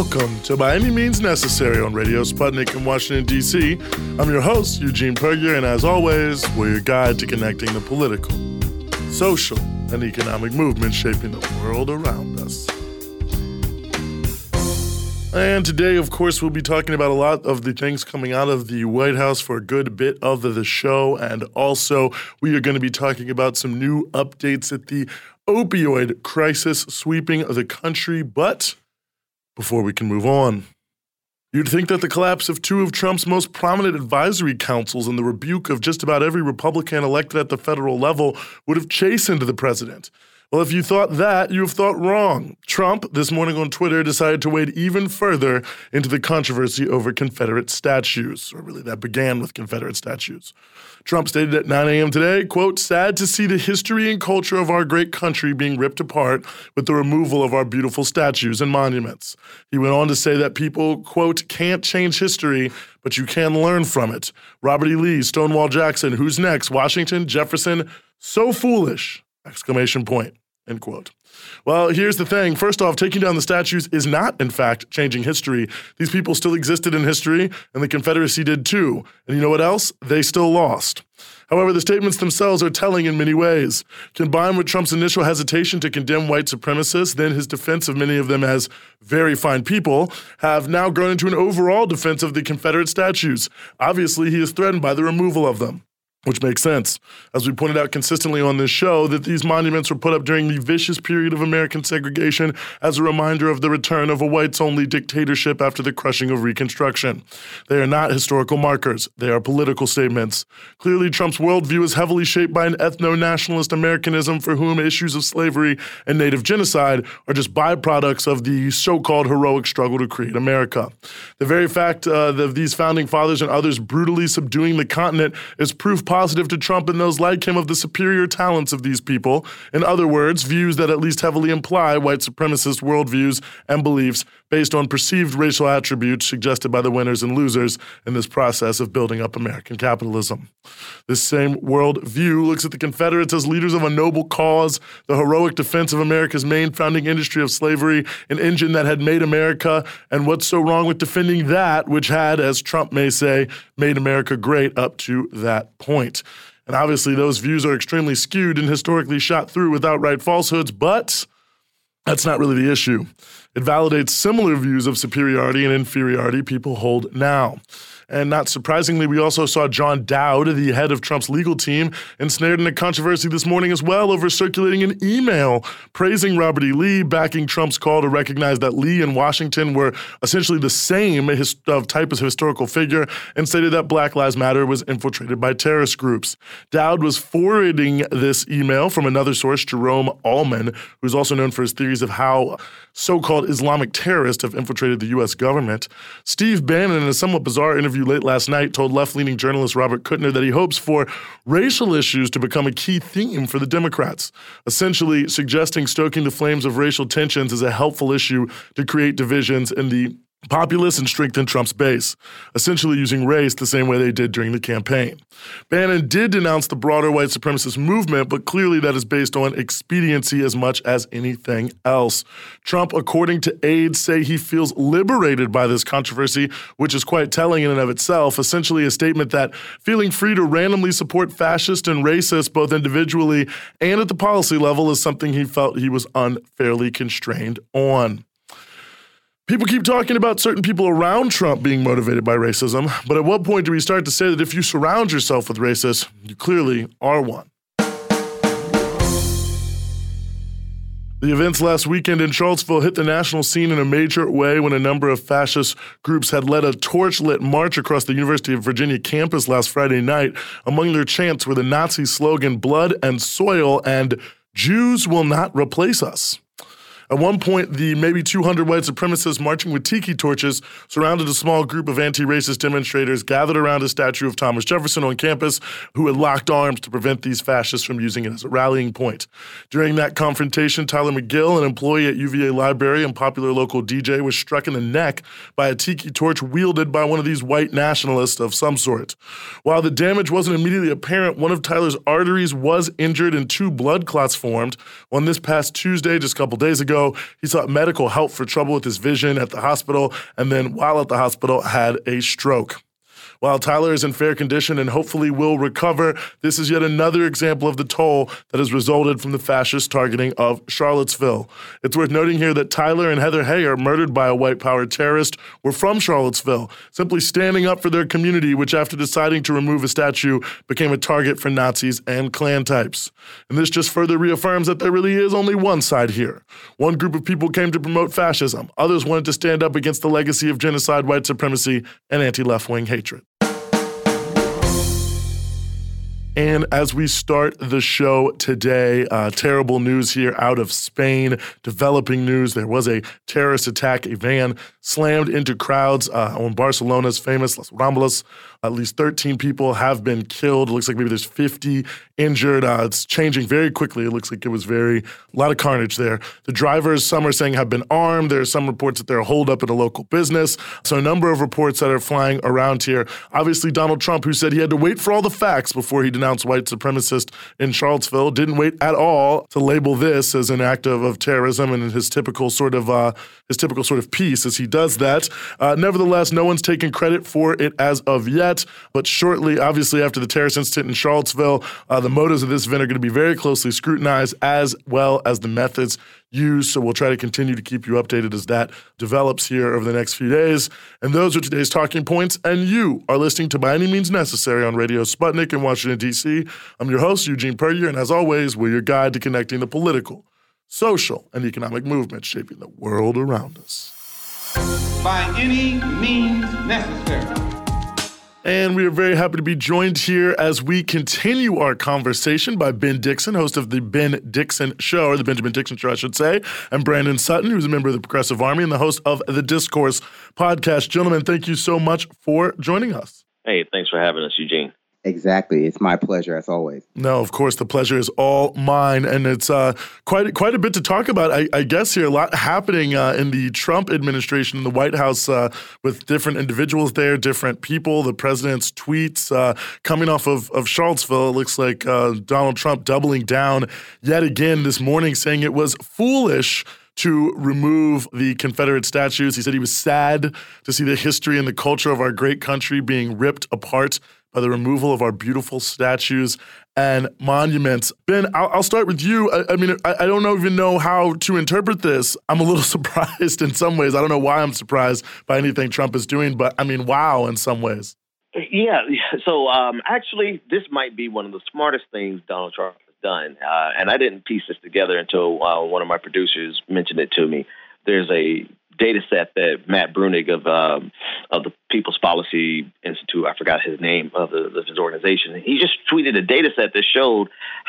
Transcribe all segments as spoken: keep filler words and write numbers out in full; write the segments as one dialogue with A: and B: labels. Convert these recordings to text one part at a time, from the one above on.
A: Welcome to By Any Means Necessary on Radio Sputnik in Washington, D C I'm your host, Eugene Pergier, and as always, we're your guide to connecting the political, social, and economic movements shaping the world around us. And today, of course, we'll be talking about a lot of the things coming out of the White House for a good bit of the show, and also we are going to be talking about some new updates at the opioid crisis sweeping the country. But before we can move on, you'd think that the collapse of two of Trump's most prominent advisory councils and the rebuke of just about every Republican elected at the federal level would have chastened the president. Well, if you thought that, you have thought wrong. Trump, this morning on Twitter, decided to wade even further into the controversy over Confederate statues, or really that began with Confederate statues. Trump stated at nine a.m. today, quote, "Sad to see the history and culture of our great country being ripped apart with the removal of our beautiful statues and monuments." He went on to say that people, quote, "can't change history, but you can learn from it. Robert E. Lee, Stonewall Jackson, who's next? Washington, Jefferson, so foolish!" Exclamation point. End quote. Well, here's the thing. First off, taking down the statues is not, in fact, changing history. These people still existed in history, and the Confederacy did too. And you know what else? They still lost. However, the statements themselves are telling in many ways. Combined with Trump's initial hesitation to condemn white supremacists, then his defense of many of them as very fine people, have now grown into an overall defense of the Confederate statues. Obviously, he is threatened by the removal of them. Which makes sense, as we pointed out consistently on this show, that these monuments were put up during the vicious period of American segregation as a reminder of the return of a whites-only dictatorship after the crushing of Reconstruction. They are not historical markers. They are political statements. Clearly, Trump's worldview is heavily shaped by an ethno-nationalist Americanism for whom issues of slavery and native genocide are just byproducts of the so-called heroic struggle to create America. The very fact uh, that these founding fathers and others brutally subduing the continent is proof positive to Trump and those like him of the superior talents of these people. In other words, views that at least heavily imply white supremacist worldviews and beliefs based on perceived racial attributes suggested by the winners and losers in this process of building up American capitalism. This same worldview looks at the Confederates as leaders of a noble cause, the heroic defense of America's main founding industry of slavery, an engine that had made America, and what's so wrong with defending that which had, as Trump may say, made America great up to that point. And obviously those views are extremely skewed and historically shot through with outright falsehoods, but that's not really the issue. It validates similar views of superiority and inferiority people hold now. And not surprisingly, we also saw John Dowd, the head of Trump's legal team, ensnared in a controversy this morning as well over circulating an email praising Robert E. Lee, backing Trump's call to recognize that Lee and Washington were essentially the same his, uh, type of historical figure, and stated that Black Lives Matter was infiltrated by terrorist groups. Dowd was forwarding this email from another source, Jerome Allman, who's also known for his theories of how so-called Islamic terrorists have infiltrated the U S government. Steve Bannon, in a somewhat bizarre interview late last night, told left-leaning journalist Robert Kuttner that he hopes for racial issues to become a key theme for the Democrats, essentially suggesting stoking the flames of racial tensions is a helpful issue to create divisions in the populace and strengthen Trump's base, essentially using race the same way they did during the campaign. Bannon did denounce the broader white supremacist movement, but clearly that is based on expediency as much as anything else. Trump, according to aides, say he feels liberated by this controversy, which is quite telling in and of itself, essentially a statement that feeling free to randomly support fascists and racists both individually and at the policy level is something he felt he was unfairly constrained on. People keep talking about certain people around Trump being motivated by racism, but at what point do we start to say that if you surround yourself with racists, you clearly are one? The events last weekend in Charlottesville hit the national scene in a major way when a number of fascist groups had led a torch-lit march across the University of Virginia campus last Friday night. Among their chants were the Nazi slogan, "Blood and soil," and "Jews will not replace us." At one point, the maybe two hundred white supremacists marching with tiki torches surrounded a small group of anti-racist demonstrators gathered around a statue of Thomas Jefferson on campus who had locked arms to prevent these fascists from using it as a rallying point. During that confrontation, Tyler McGill, an employee at U V A Library and popular local D J, was struck in the neck by a tiki torch wielded by one of these white nationalists of some sort. While the damage wasn't immediately apparent, one of Tyler's arteries was injured and two blood clots formed. On this past Tuesday, just a couple days ago, ago. He sought medical help for trouble with his vision at the hospital, and then while at the hospital had a stroke. While Tyler is in fair condition and hopefully will recover, this is yet another example of the toll that has resulted from the fascist targeting of Charlottesville. It's worth noting here that Tyler and Heather Heyer, murdered by a white power terrorist, were from Charlottesville, simply standing up for their community, which after deciding to remove a statue became a target for Nazis and Klan types. And this just further reaffirms that there really is only one side here. One group of people came to promote fascism. Others wanted to stand up against the legacy of genocide, white supremacy, and anti-left-wing hatred. And as we start the show today, uh, terrible news here out of Spain, developing news. There was a terrorist attack. A van slammed into crowds uh, on Barcelona's famous Las Ramblas. At least thirteen people have been killed. It looks like maybe there's fifty injured. Uh, it's changing very quickly. It looks like it was very, a lot of carnage there. The drivers, some are saying have been armed. There are some reports that they're holed up at a local business. So a number of reports that are flying around here. Obviously, Donald Trump, who said he had to wait for all the facts before he denounced white supremacists in Charlottesville, didn't wait at all to label this as an act of, of terrorism and his typical sort of uh, his typical sort of piece as he does that. Uh, nevertheless, no one's taken credit for it as of yet. But shortly, obviously, after the terrorist incident in Charlottesville, uh, the motives of this event are going to be very closely scrutinized, as well as the methods used. So we'll try to continue to keep you updated as that develops here over the next few days. And those are today's talking points. And you are listening to By Any Means Necessary on Radio Sputnik in Washington, D C. I'm your host, Eugene Puryear, and as always, we're your guide to connecting the political, social, and economic movements shaping the world around us.
B: By any means necessary.
A: And we are very happy to be joined here as we continue our conversation by Ben Dixon, host of the Ben Dixon Show, or the Benjamin Dixon Show, I should say, and Brandon Sutton, who's a member of the Progressive Army and the host of the Discourse podcast. Gentlemen, thank you so much for joining us.
C: Hey, thanks for having us, Eugene.
D: Exactly. It's my pleasure, as always.
A: No, of course, the pleasure is all mine. And it's uh, quite quite a bit to talk about, I, I guess, here. A lot happening uh, in the Trump administration, in the White House, uh, with different individuals there, different people, the president's tweets. Uh, coming off of, of Charlottesville, it looks like uh, Donald Trump doubling down yet again this morning, saying it was foolish to remove the Confederate statues. He said he was sad to see the history and the culture of our great country being ripped apart by the removal of our beautiful statues and monuments. Ben, I'll, I'll start with you. I, I mean, I, I don't know, even know how to interpret this. I'm a little surprised in some ways. I don't know why I'm surprised by anything Trump is doing, but I mean, wow, in some ways.
C: Yeah, so um, actually, this might be one of the smartest things Donald Trump has done. Uh, and I didn't piece this together until uh, one of my producers mentioned it to me. There's a data set that Matt Brunig of um, of the People's Policy Institute, I forgot his name of, the, of his organization, he just tweeted a data set that showed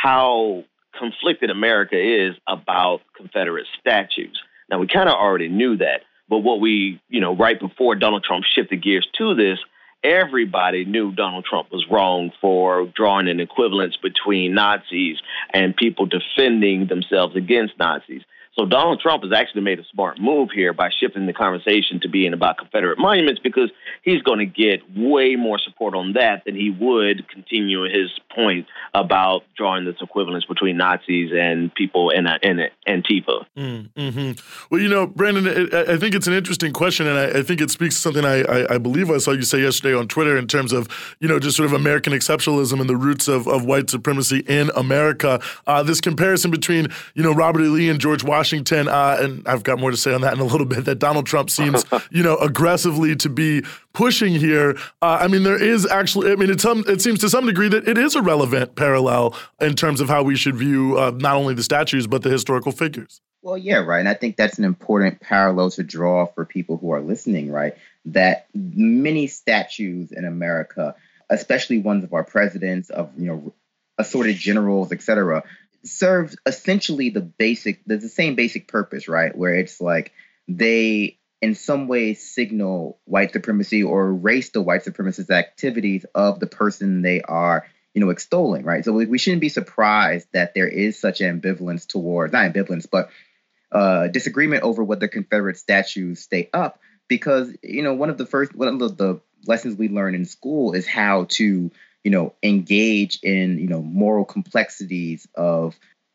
C: how conflicted America is about Confederate statues. Now, we kind of already knew that, but what we, you know, right before Donald Trump shifted gears to this, everybody knew Donald Trump was wrong for drawing an equivalence between Nazis and people defending themselves against Nazis. So Donald Trump has actually made a smart move here by shifting the conversation to being about Confederate monuments, because he's going to get way more support on that than he would continue his point about drawing this equivalence between Nazis and people in, in Antifa.
A: Mm-hmm. Well, you know, Brandon, it, I think it's an interesting question, and I, I think it speaks to something I, I, I believe I saw you say yesterday on Twitter in terms of, you know, just sort of American exceptionalism and the roots of, of white supremacy in America. Uh, this comparison between, you know, Robert E. Lee and George Washington Washington, uh, and I've got more to say on that in a little bit, that Donald Trump seems, you know, aggressively to be pushing here. Uh, I mean, there is actually, I mean, it's some, it seems to some degree that it is a relevant parallel in terms of how we should view uh, not only the statues, but the historical figures.
D: Well, yeah, right. And I think that's an important parallel to draw for people who are listening, right? That many statues in America, especially ones of our presidents, of, you know, assorted generals, et cetera, serves essentially the basic, the, the same basic purpose, right? Where it's like they in some ways signal white supremacy or erase the white supremacist activities of the person they are, you know, extolling, right? So we, we shouldn't be surprised that there is such ambivalence towards, not ambivalence, but uh, disagreement over whether Confederate statues stay up, because, you know, one of the first, one of the lessons we learn in school is how to, you know, engage in, you know, moral complexities of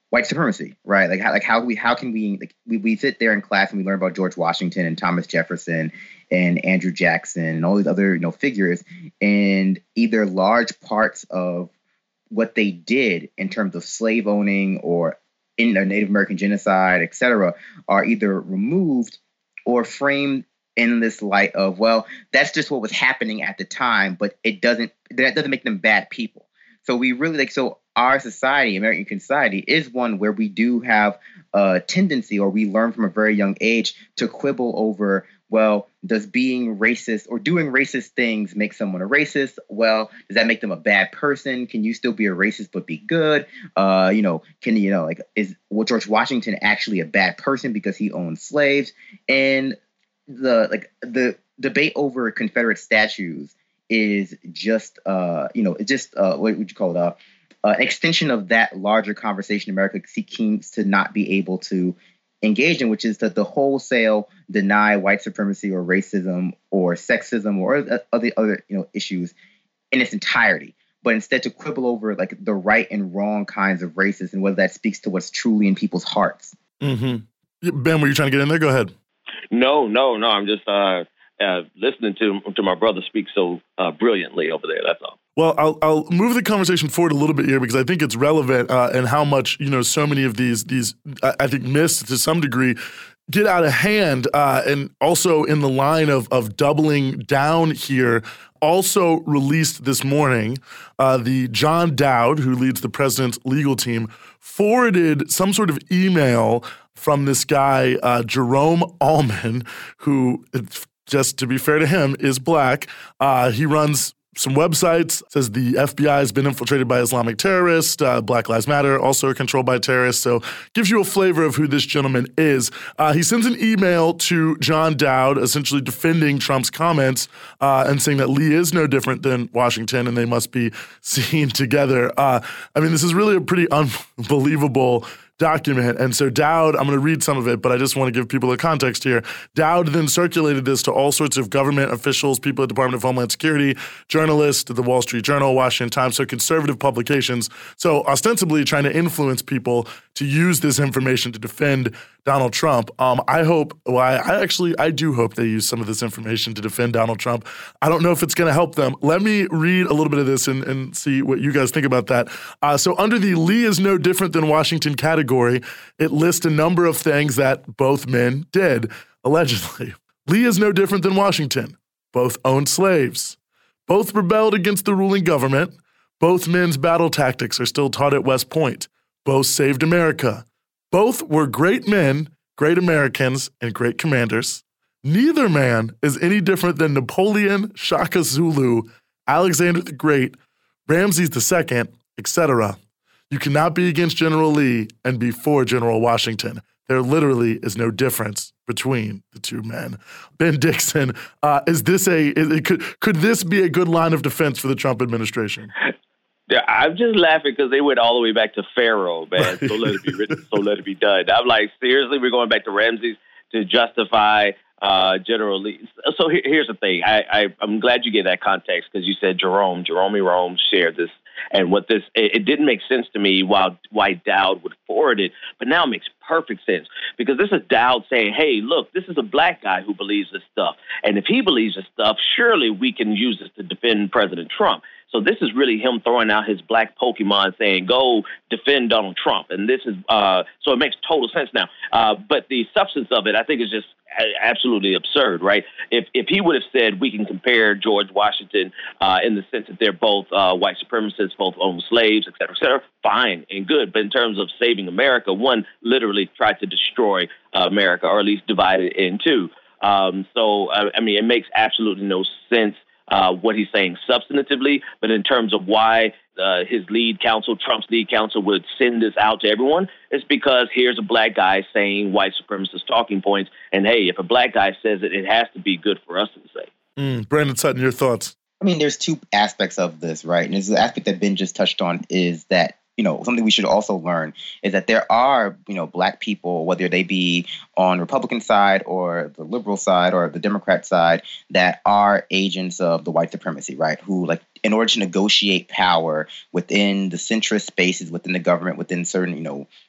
D: white supremacy, right? Like how like how we how can we like we, we sit there in class and we learn about George Washington and Thomas Jefferson and Andrew Jackson and all these other, you know, figures, and either large parts of what they did in terms of slave owning or in the Native American genocide, et cetera, are either removed or framed in this light of, well, that's just what was happening at the time, but it doesn't that doesn't make them bad people. So we really like so our society, American society, is one where we do have a tendency, or we learn from a very young age, to quibble over, well, does being racist or doing racist things make someone a racist? Well, does that make them a bad person? Can you still be a racist but be good? Uh, you know, can you know, like, is well, George Washington actually a bad person because he owned slaves? And the like the debate over Confederate statues is just, uh, you know, it's just uh, what would you call it? Uh, uh, an extension of that larger conversation America seems to not be able to engage in, which is that the wholesale deny white supremacy or racism or sexism or other other you know issues in its entirety, but instead to quibble over like the right and wrong kinds of racism and whether that speaks to what's truly in people's hearts.
A: Mm-hmm. Ben, were you trying to get in there? Go ahead.
C: No, no, no. I'm just uh, uh, listening to to my brother speak so uh, brilliantly over there. That's all.
A: Well, I'll I'll move the conversation forward a little bit here because I think it's relevant uh, and how much you know so many of these these I, I think myths to some degree get out of hand, uh, and also in the line of of doubling down here. Also released this morning, uh, the John Dowd, who leads the president's legal team, forwarded some sort of email from this guy, uh, Jerome Allman, who, just to be fair to him, is black. Uh, he runs some websites, says the F B I has been infiltrated by Islamic terrorists, uh, Black Lives Matter also controlled by terrorists, so gives you a flavor of who this gentleman is. Uh, he sends an email to John Dowd, essentially defending Trump's comments uh, and saying that Lee is no different than Washington and they must be seen together. Uh, I mean, this is really a pretty unbelievable document. And so Dowd, I'm going to read some of it, but I just want to give people a context here. Dowd then circulated this to all sorts of government officials, people at the Department of Homeland Security, journalists at the Wall Street Journal, Washington Times, so conservative publications. So ostensibly trying to influence people to use this information to defend Donald Trump. Um, I hope, well, I, I actually, I do hope they use some of this information to defend Donald Trump. I don't know if it's going to help them. Let me read a little bit of this and, and see what you guys think about that. Uh, so under the Lee is no different than Washington category, it lists a number of things that both men did, allegedly. Lee is no different than Washington. Both owned slaves. Both rebelled against the ruling government. Both men's battle tactics are still taught at West Point. Both saved America. Both were great men, great Americans, and great commanders. Neither man is any different than Napoleon, Shaka Zulu, Alexander the Great, Ramses the Second, et cetera. You cannot be against General Lee and be for General Washington. There literally is no difference between the two men. Ben Dixon, uh, is this a is, could could this be a good line of defense for the Trump administration?
C: Yeah, I'm just laughing because they went all the way back to Pharaoh, man. So let it be written, so let it be done. I'm like, seriously, we're going back to Ramses to justify uh, General Lee. So here, here's the thing. I, I, I'm glad you gave that context because you said Jerome, Jerome Rome shared this. And what this, it, it didn't make sense to me while, why Dowd would forward it, but now it makes perfect sense because this is Dowd saying, hey, look, this is a black guy who believes this stuff. And if he believes this stuff, surely we can use this to defend President Trump. So this is really him throwing out his black Pokemon saying, go defend Donald Trump. And this is, uh, so it makes total sense now. Uh, but the substance of it, I think is just absolutely absurd, right? If if he would have said we can compare George Washington uh, in the sense that they're both uh, white supremacists, both owned slaves, et cetera, et cetera, fine and good. But in terms of saving America, one literally tried to destroy uh, America, or at least divide it in two. Um, so, I, I mean, it makes absolutely no sense uh, what he's saying substantively, but in terms of why uh, his lead counsel, Trump's lead counsel, would send this out to everyone, it's because here's a black guy saying white supremacist talking points. And hey, if a black guy says it, it has to be good for us to say.
A: Mm, Brandon Sutton, your thoughts?
D: I mean, there's two aspects of this, right? And there's the aspect that Ben just touched on is that, you know, something we should also learn is that there are, you know, black people, whether they be on Republican side or the liberal side or the Democrat side, that are agents of the white supremacy, right? Who, like, in order to negotiate power within the centrist spaces, within the government, within certain, you know,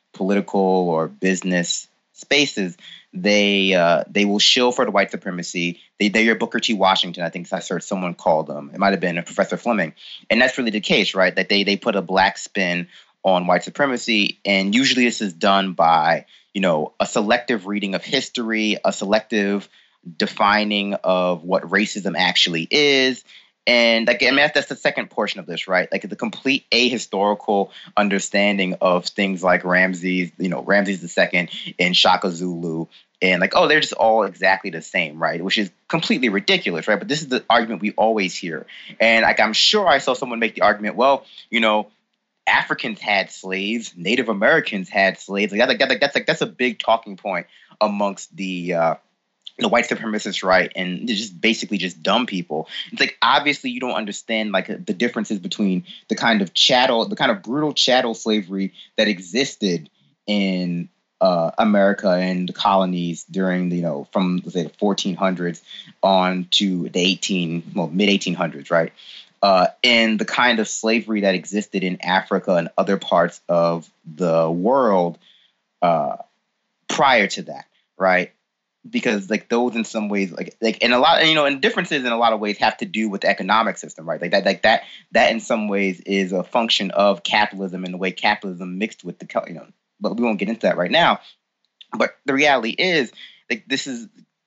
D: political or business spaces, they uh, they will shill for the white supremacy. They, they're your Booker T. Washington, I think I heard someone called them. It might have been Professor Fleming. And that's really the case, right? That they they put a black spin on white supremacy. And usually this is done by, you know, a selective reading of history, a selective defining of what racism actually is. And like, I mean, that's, that's the second portion of this, right? Like the complete ahistorical understanding of things like Ramses, you know, Ramses the Second and Shaka Zulu. And like, oh, they're just all exactly the same, right? Which is completely ridiculous, right? But this is the argument we always hear. And like, I'm sure I saw someone make the argument, well, you know, Africans had slaves, Native Americans had slaves. Like, that's like, that's like, that's a big talking point amongst the, uh, the white supremacists, right, and they're just basically just dumb people. It's like, obviously you don't understand like the differences between the kind of chattel, the kind of brutal chattel slavery that existed in uh, America and the colonies during the, you know, from let's say the fourteen hundreds on to the eighteen, well, mid eighteen hundreds, right, uh, and the kind of slavery that existed in Africa and other parts of the world uh, prior to that, right. Because like those in some ways like like and a lot, you know, and differences in a lot of ways have to do with the economic system, right? Like that like that that in some ways is a function of capitalism and the way capitalism mixed with the, you know, but we won't get into that right now. But the reality is like this is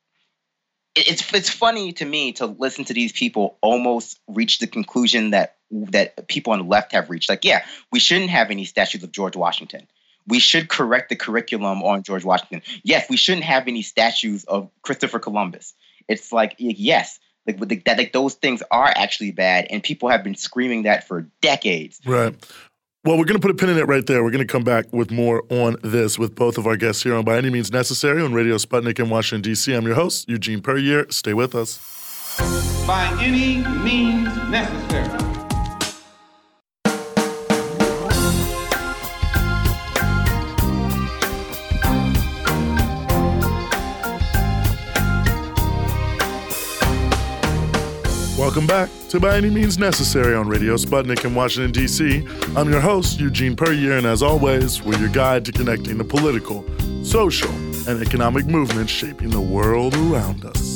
D: it's it's funny to me to listen to these people almost reach the conclusion that that people on the left have reached. Like, yeah, we shouldn't have any statues of George Washington. We should correct the curriculum on George Washington. Yes, we shouldn't have any statues of Christopher Columbus. It's like, yes, like, that, like those things are actually bad, and people have been screaming that for decades.
A: Right. Well, we're going to put a pin in it right there. We're going to come back with more on this with both of our guests here on By Any Means Necessary on Radio Sputnik in Washington, D C. I'm your host, Eugene Puryear. Stay with us.
B: By any means necessary.
A: Welcome back to By Any Means Necessary on Radio Sputnik in Washington, D C. I'm your host, Eugene Puryear, and as always, we're your guide to connecting the political, social, and economic movements shaping the world around us.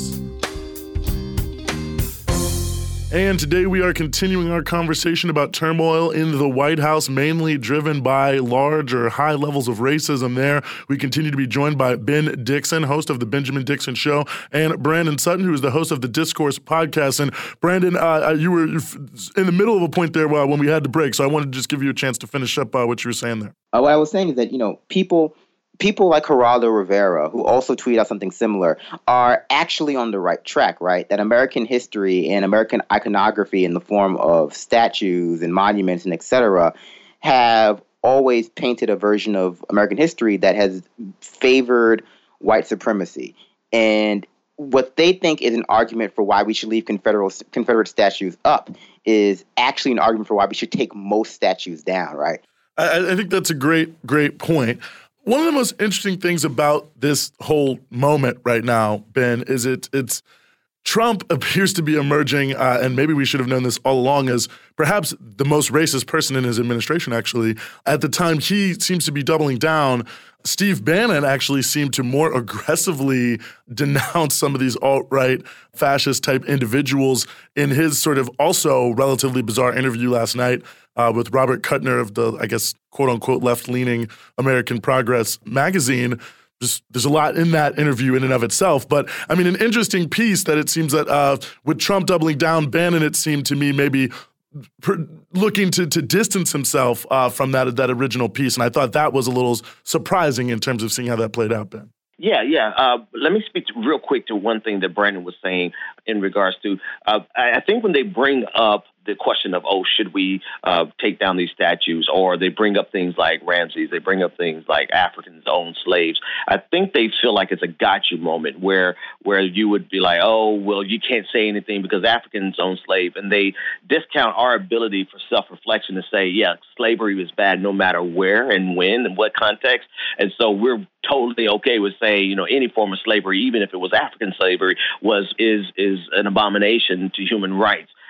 A: And today we are continuing our conversation about turmoil in the White House, mainly driven by large or high levels of racism there. We continue to be joined by Ben Dixon, host of The Benjamin Dixon Show, and Brandon Sutton, who is the host of the Discourse podcast. And Brandon, uh, you were in the middle of a point there when we had to break, so I wanted to just give you a chance to finish up uh, what you were saying there.
D: Uh, what I was saying is that, you know, people... People like Geraldo Rivera, who also tweeted out something similar, are actually on the right track, right? That American history and American iconography in the form of statues and monuments and et cetera have always painted a version of American history that has favored white supremacy. And what they think is an argument for why we should leave Confederate, Confederate statues up is actually an argument for why we should take most statues down, right?
A: I, I think that's a great, great point. One of the most interesting things about this whole moment right now, Ben, is it it's Trump appears to be emerging, uh, and maybe we should have known this all along, as perhaps the most racist person in his administration, actually. At the time, he seems to be doubling down. Steve Bannon actually seemed to more aggressively denounce some of these alt-right fascist-type individuals in his sort of also relatively bizarre interview last night uh, with Robert Kuttner of the, I guess, quote-unquote left-leaning American Progress magazine. Just, there's a lot in that interview in and of itself. But, I mean, an interesting piece that it seems that uh, with Trump doubling down, Bannon, it seemed to me, maybe per, looking to to distance himself uh, from that that original piece. And I thought that was a little surprising in terms of seeing how that played out, Ben.
C: Yeah, yeah. Uh, let me speak to, real quick to one thing that Brandon was saying in regards to, uh, I think when they bring up the question of, oh, should we uh, take down these statues, or they bring up things like Ramses, they bring up things like Africans own slaves. I think they feel like it's a got you moment where where you would be like, oh, well, you can't say anything because Africans own slaves, and they discount our ability for self-reflection to say, yeah, slavery was bad no matter where and when and what context, and so we're totally okay with saying, you know, any form of slavery, even if it was African slavery, was is is an abomination to human rights.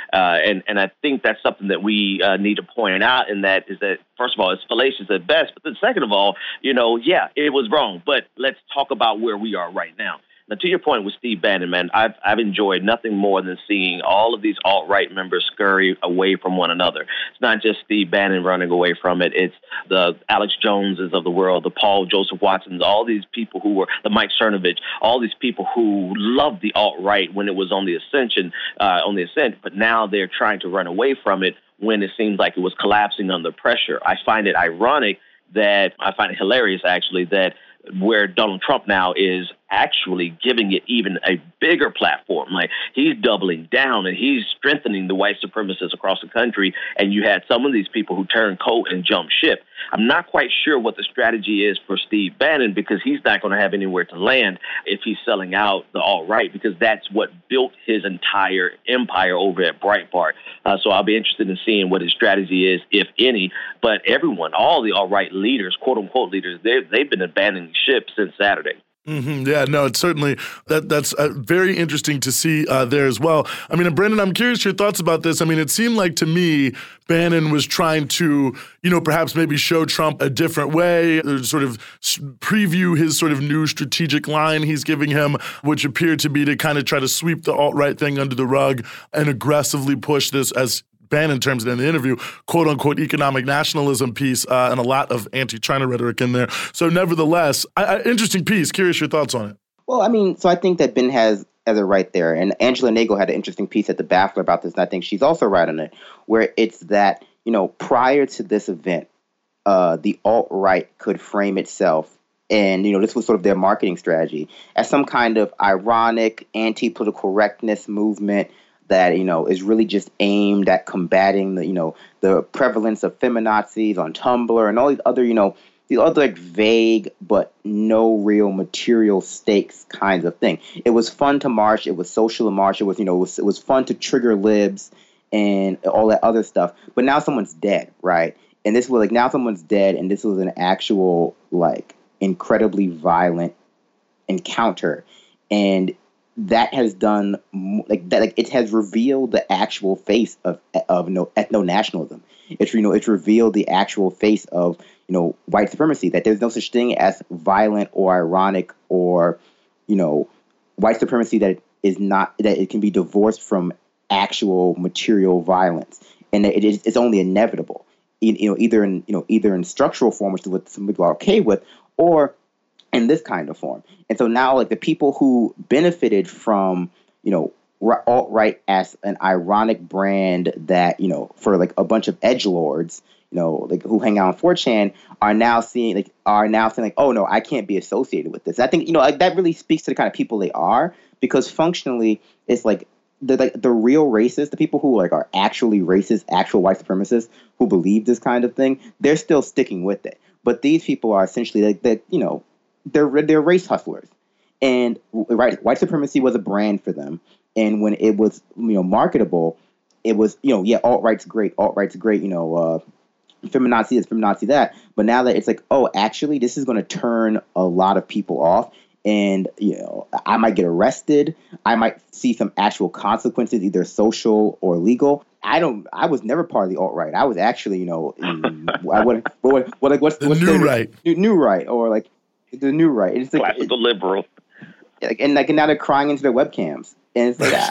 C: Uh, and, and I think that's something that we uh, need to point out, and that is that, first of all, it's fallacious at best. But then second of all, you know, yeah, it was wrong. But let's talk about where we are right now. Now, to your point with Steve Bannon, man, I've, I've enjoyed nothing more than seeing all of these alt-right members scurry away from one another. It's not just Steve Bannon running away from it. It's the Alex Joneses of the world, the Paul Joseph Watsons, all these people who were, the Mike Cernovich, all these people who loved the alt-right when it was on the ascension, uh, on the ascent, but now they're trying to run away from it when it seems like it was collapsing under pressure. I find it ironic that, I find it hilarious, actually, that where Donald Trump now is actually giving it even a bigger platform. Like, he's doubling down and he's strengthening the white supremacists across the country. And you had some of these people who turn coat and jump ship. I'm not quite sure what the strategy is for Steve Bannon, because he's not going to have anywhere to land if he's selling out the alt-right, because that's what built his entire empire over at Breitbart. Uh, so I'll be interested in seeing what his strategy is, if any. But everyone, all the alt-right leaders, quote unquote leaders, they've, they've been abandoning ship since Saturday.
A: Mm-hmm. Yeah, no, it's certainly that that's uh, very interesting to see uh, there as well. I mean, and Brendan, I'm curious your thoughts about this. I mean, it seemed like to me Bannon was trying to, you know, perhaps maybe show Trump a different way, or sort of preview his sort of new strategic line he's giving him, which appeared to be to kind of try to sweep the alt-right thing under the rug and aggressively push this, as Bannon terms it in the interview, quote unquote economic nationalism piece, uh, and a lot of anti-China rhetoric in there. So nevertheless, I, I, interesting piece. Curious your thoughts on it.
D: Well, I mean, so I think that Ben has, has it right there. And Angela Nagle had an interesting piece at The Baffler about this, and I think she's also right on it, where it's that, you know, prior to this event, uh, the alt-right could frame itself, and, you know, this was sort of their marketing strategy, as some kind of ironic anti-political correctness movement that, you know, is really just aimed at combating the, you know, the prevalence of feminazis on Tumblr and all these other, you know, the other like vague but no real material stakes kinds of thing. It was fun to march. It was social to march. It was, you know, it was, it was fun to trigger libs and all that other stuff. But now someone's dead, right? And this was like, now someone's dead, and this was an actual like incredibly violent encounter. And that has done like that. Like, it has revealed the actual face of of you know, ethno-nationalism. It's, you know, it's revealed the actual face of, you know, white supremacy. That there's no such thing as violent or ironic or, you know, white supremacy that is not, that it can be divorced from actual material violence, and it is, it's only inevitable. You know, either in you know either in structural form, which is what some people are okay with, or in this kind of form. And so now, like, the people who benefited from, you know, alt-right as an ironic brand that, you know, for like a bunch of edgelords, you know, like who hang out on four chan, are now seeing like are now saying like, oh no, I can't be associated with this. I think, you know, like, that really speaks to the kind of people they are, because functionally it's like the like the real racists, the people who like are actually racist, actual white supremacists who believe this kind of thing, they're still sticking with it. But these people are essentially like that, you know, they're they're race hustlers. And right, white supremacy was a brand for them. And when it was, you know, marketable, it was, you know, yeah, alt-right's great, alt-right's great, you know, uh, feminazi this, feminazi that. But now that it's like, oh, actually, this is going to turn a lot of people off. And, you know, I might get arrested. I might see some actual consequences, either social or legal. I don't. I was never part of the alt-right. I was actually, you know, in, I what, what, what, like, what's
A: the
D: what's
A: new
D: the,
A: right,
D: new, new right, or like the new right. It's like
C: classical it, liberal.
D: Like, and like, and now they're crying into their webcams, and it's like, ah.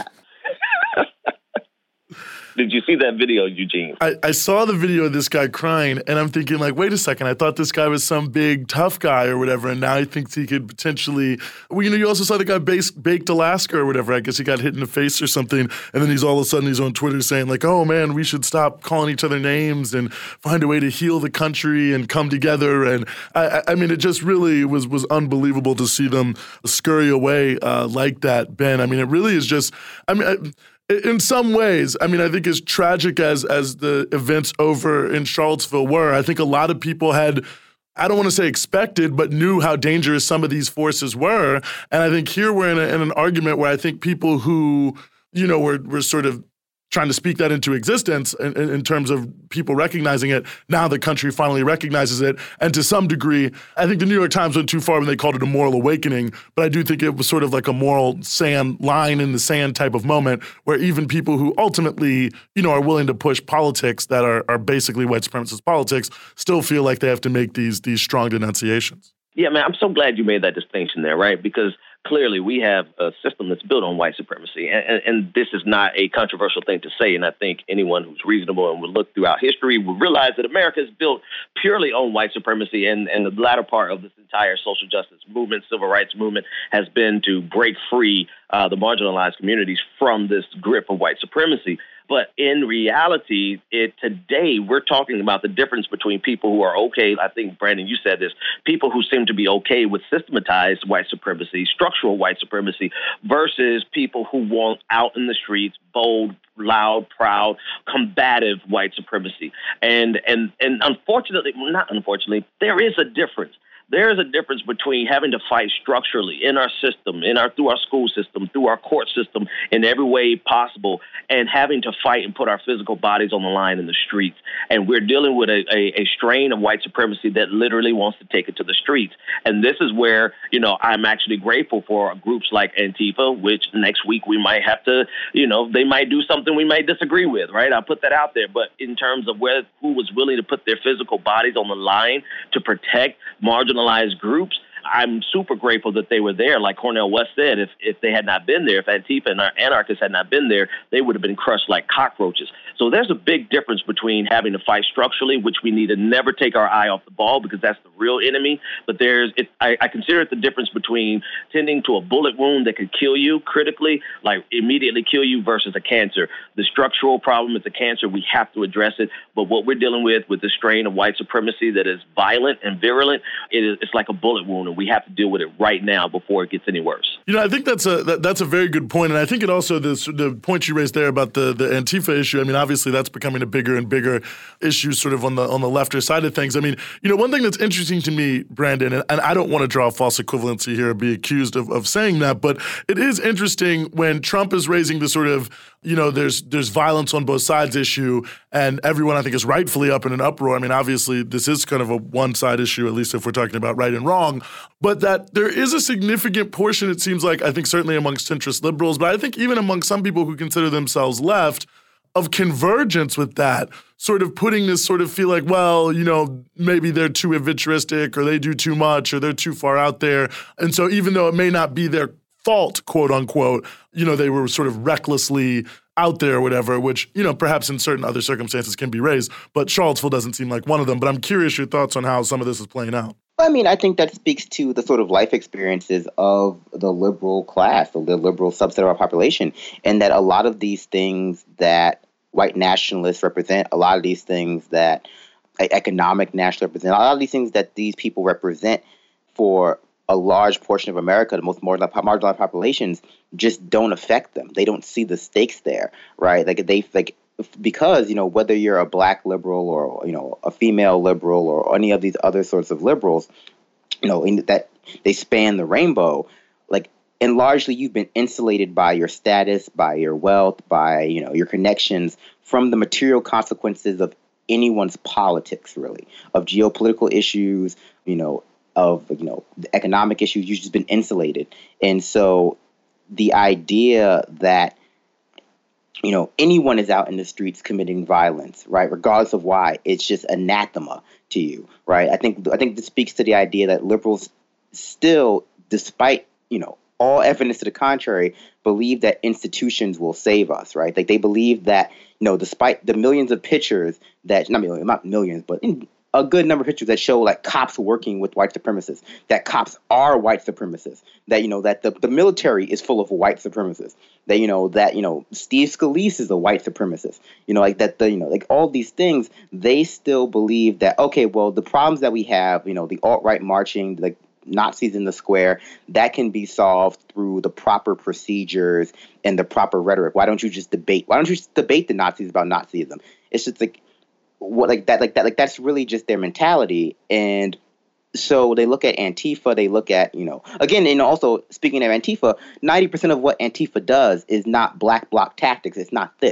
C: Did you see that video, Eugene?
A: I, I saw the video of this guy crying, and I'm thinking, like, wait a second. I thought this guy was some big tough guy or whatever, and now he thinks he could potentially. Well, you know, you also saw the guy base, baked Alaska or whatever. I guess he got hit in the face or something, and then he's all of a sudden he's on Twitter saying like, "Oh man, we should stop calling each other names and find a way to heal the country and come together." And I, I mean, it just really was was unbelievable to see them scurry away uh, like that, Ben. I mean, it really is just. I mean. I, In some ways, I mean, I think as tragic as as the events over in Charlottesville were, I think a lot of people had, I don't want to say expected, but knew how dangerous some of these forces were. And I think here we're in, a, in an argument where I think people who, you know, were, were sort of trying to speak that into existence in, in terms of people recognizing it. Now the country finally recognizes it. And to some degree, I think the New York Times went too far when they called it a moral awakening, but I do think it was sort of like a moral sand line in the sand type of moment where even people who ultimately, you know, are willing to push politics that are, are basically white supremacist politics still feel like they have to make these, these strong denunciations.
C: Yeah, man, I'm so glad you made that distinction there, right? Because clearly we have a system that's built on white supremacy. And, and, and this is not a controversial thing to say. And I think anyone who's reasonable and would look throughout history will realize that America is built purely on white supremacy. And, and the latter part of this entire social justice movement, civil rights movement, has been to break free uh, the marginalized communities from this grip of white supremacy. But in reality, it today we're talking about the difference between people who are okay. I think, Brandon, you said this, people who seem to be okay with systematized white supremacy, structural white supremacy, versus people who want out in the streets, bold, loud, proud, combative white supremacy. And and and unfortunately, well, not unfortunately, there is a difference. There is a difference between having to fight structurally in our system, in our through our school system, through our court system, in every way possible, and having to fight and put our physical bodies on the line in the streets. And we're dealing with a, a, a strain of white supremacy that literally wants to take it to the streets. And this is where, you know, I'm actually grateful for groups like Antifa, which next week we might have to, you know, they might do something we might disagree with, right? I'll put that out there. But in terms of where who was willing to put their physical bodies on the line to protect marginalized groups, I'm super grateful that they were there. Like Cornel West said, if if they had not been there, if Antifa and our anarchists had not been there, they would have been crushed like cockroaches. So there's a big difference between having to fight structurally, which we need to never take our eye off the ball because that's the real enemy. But there's, it, I, I consider it the difference between tending to a bullet wound that could kill you critically, like immediately kill you, versus a cancer. The structural problem is a cancer. We have to address it. But what we're dealing with, with the strain of white supremacy that is violent and virulent, it is, it's like a bullet wound, and we have to deal with it right now before it gets any worse.
A: You know, I think that's a that, that's a very good point, and I think it also the the point you raised there about the the Antifa issue. I mean, obviously that's becoming a bigger and bigger issue, sort of on the on the lefter side of things. I mean, you know, one thing that's interesting to me, Brandon, and, and I don't want to draw false equivalency here or be accused of of saying that, but it is interesting when Trump is raising the sort of, you know, there's there's violence on both sides issue, and everyone I think is rightfully up in an uproar. I mean, obviously this is kind of a one side issue, at least if we're talking about right and wrong. But that there is a significant portion, it seems like, I think certainly amongst centrist liberals, but I think even among some people who consider themselves left, of convergence with that, sort of putting this sort of feel like, well, you know, maybe they're too avitristic or they do too much or they're too far out there. And so even though it may not be their fault, quote unquote, you know, they were sort of recklessly out there or whatever, which, you know, perhaps in certain other circumstances can be raised. But Charlottesville doesn't seem like one of them. But I'm curious your thoughts on how some of this is playing out.
D: I mean, I think that speaks to the sort of life experiences of the liberal class, the liberal subset of our population, and that a lot of these things that white nationalists represent, a lot of these things that economic nationalists represent, a lot of these things that these people represent for a large portion of America, the most marginalized populations, just don't affect them. They don't see the stakes there, right? Like they like. Because, you know, whether you're a black liberal or, you know, a female liberal or any of these other sorts of liberals, you know, in that they span the rainbow, like, and largely you've been insulated by your status, by your wealth, by, you know, your connections from the material consequences of anyone's politics, really, of geopolitical issues, you know, of, you know, the economic issues. You've just been insulated. And so the idea that, you know, anyone is out in the streets committing violence, right, regardless of why, it's just anathema to you, right? I think I think this speaks to the idea that liberals still, despite, you know, all evidence to the contrary, believe that institutions will save us, right? Like they believe that, you know, despite the millions of pictures that, not millions, not millions, but in a good number of pictures that show like cops working with white supremacists, that cops are white supremacists, that, you know, that the, the military is full of white supremacists, that, you know, that, you know, Steve Scalise is a white supremacist, you know, like that, the, you know, like all these things, they still believe that, okay, well, the problems that we have, you know, the alt-right marching, like Nazis in the square, that can be solved through the proper procedures and the proper rhetoric. Why don't you just debate? Why don't you just debate the Nazis about Nazism? It's just like, what like that like that like that's really just their mentality. And so they look at Antifa, they look at, you know, again, and also speaking of Antifa, ninety percent of what Antifa does is not black bloc tactics. It's not this.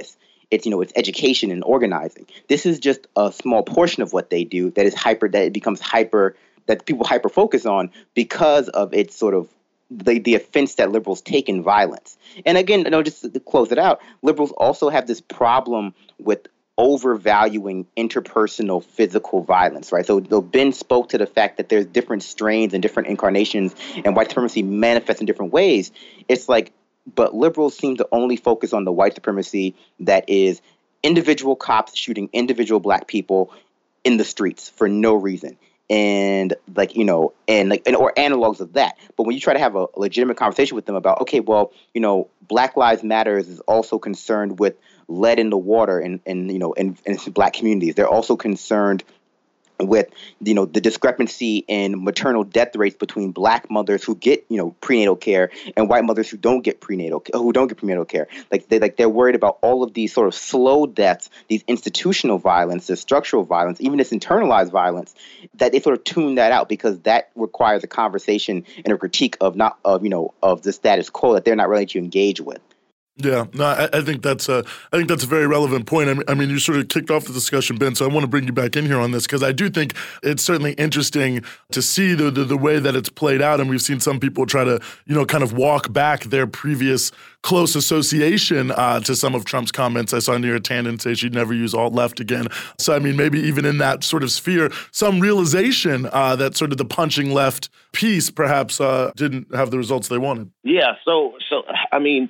E: it's, you know, it's education and organizing. This is just a small portion of what they do that is hyper, that it becomes hyper, that people hyper focus on because of its sort of the, the offense that liberals take in violence. And again, you know, just to close it out, liberals also have this problem with overvaluing interpersonal physical violence, right? So, though Ben spoke to the fact that there's different strains and different incarnations and white supremacy manifests in different ways, it's like, but liberals seem to only focus on the white supremacy that is individual cops shooting individual black people in the streets for no reason. And like, you know, and like, and, or analogs of that. But when you try to have a legitimate conversation with them about, okay, well, you know, Black Lives Matters is also concerned with lead in the water and, and you know, in, in black communities. They're also concerned with, you know, the discrepancy in maternal death rates between black mothers who get, you know, prenatal care and white mothers who don't get prenatal, who don't get prenatal care. Like they like they're worried about all of these sort of slow deaths, these institutional violence, this structural violence, even this internalized violence, that they sort of tune that out because that requires a conversation and a critique of not of, you know, of the status quo that they're not ready to engage with.
A: Yeah, no, I, I think that's a, I think that's a very relevant point. I mean, I mean, you sort of kicked off the discussion, Ben, so I want to bring you back in here on this because I do think it's certainly interesting to see the, the the way that it's played out, and we've seen some people try to, you know, kind of walk back their previous close association uh, to some of Trump's comments. I saw Neera Tanden say she'd never use alt-left again. So, I mean, maybe even in that sort of sphere, some realization uh, that sort of the punching left piece perhaps uh, didn't have the results they wanted.
C: Yeah, so, so I mean,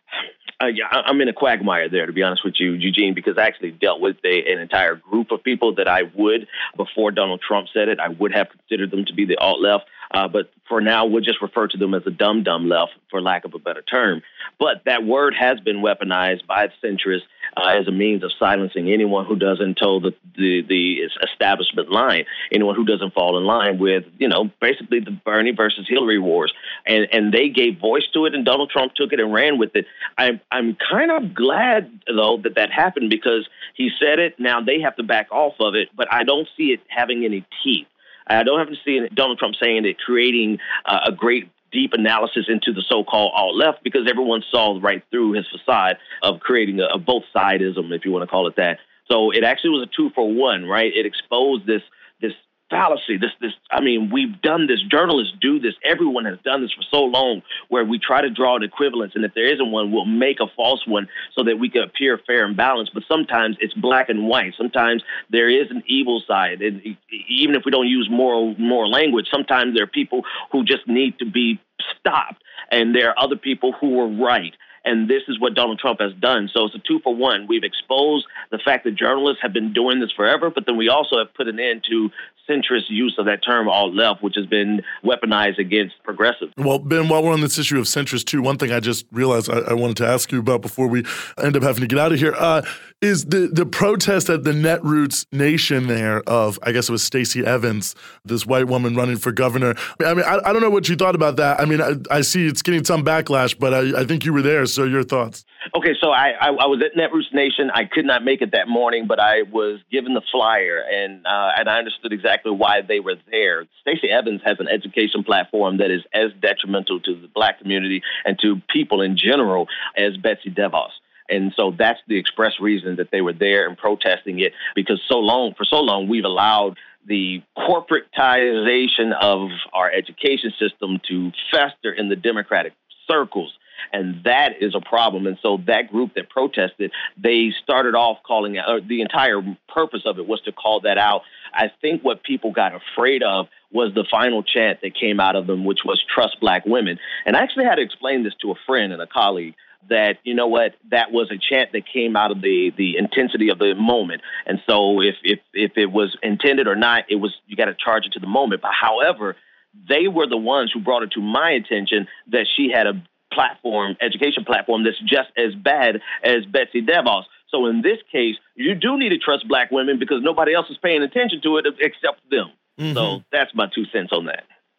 C: Uh, yeah, I'm in a quagmire there, to be honest with you, Eugene, because I actually dealt with a, an entire group of people that I would, before Donald Trump said it, I would have considered them to be the alt-left. Uh, but for now, we'll just refer to them as a dumb, dumb left, for lack of a better term. But that word has been weaponized by centrists uh, as a means of silencing anyone who doesn't toe the, the, the establishment line, anyone who doesn't fall in line with, you know, basically the Bernie versus Hillary wars. And and they gave voice to it, and Donald Trump took it and ran with it. I'm, I'm kind of glad, though, that that happened because he said it. Now they have to back off of it, but I don't see it having any teeth. I don't have to see Donald Trump saying it, creating uh, a great deep analysis into the so-called alt-left because everyone saw right through his facade of creating a, a both-sidism, if you want to call it that. So it actually was a two for one, right? It exposed this this fallacy, this, this, I mean, we've done this, journalists do this, everyone has done this for so long, where we try to draw an equivalence, and if there isn't one, we'll make a false one so that we can appear fair and balanced, but sometimes it's black and white, sometimes there is an evil side, and even if we don't use moral, moral language, sometimes there are people who just need to be stopped, and there are other people who are right. And this is what Donald Trump has done. So it's a two for one. We've exposed the fact that journalists have been doing this forever, but then we also have put an end to centrist use of that term alt-left, which has been weaponized against progressives.
A: Well, Ben, while we're on this issue of centrist too, one thing I just realized I, I wanted to ask you about before we end up having to get out of here uh, is the, the protest at the Netroots Nation there of, I guess it was Stacey Evans, this white woman running for governor. I mean, I, I don't know what you thought about that. I mean, I, I see it's getting some backlash, but I, I think you were there, so your thoughts.
C: Okay, so I, I, I was at Netroots Nation. I could not make it that morning, but I was given the flyer, and uh, and I understood exactly why they were there. Stacey Evans has an education platform that is as detrimental to the black community and to people in general as Betsy DeVos. And so that's the express reason that they were there and protesting it, because so long, for so long, we've allowed the corporatization of our education system to fester in the Democratic circles. And that is a problem. And so that group that protested, they started off calling it, or the entire purpose of it was to call that out. I think what people got afraid of was the final chant that came out of them, which was trust black women. And I actually had to explain this to a friend and a colleague that, you know what, that was a chant that came out of the the intensity of the moment. And so if if if it was intended or not, it was, you got to charge it to the moment. But however, they were the ones who brought it to my attention that she had a platform, education platform that's just as bad as Betsy DeVos. So in this case, you do need to trust black women because nobody else is paying attention to it except them. Mm-hmm. So that's my two cents on that.